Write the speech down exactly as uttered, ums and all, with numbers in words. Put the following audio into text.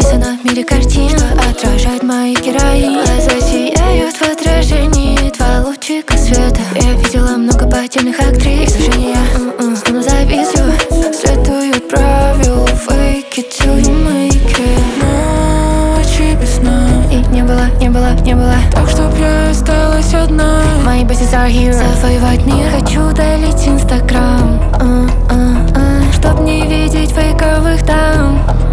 написано в мире картин, что отражает мои героини. Глаза сияют в отражении, два лучика света. Я видела много потерянных актрис, движения стану зависью. Следуют правил, fake it till you make it. Ночи без сна, и не было, не было, не было, так чтоб я осталась одна. Мои bosses are heroes. Завоевать мир хочу, удалить инстаграм, uh, uh, uh, чтоб не видеть фейковых там.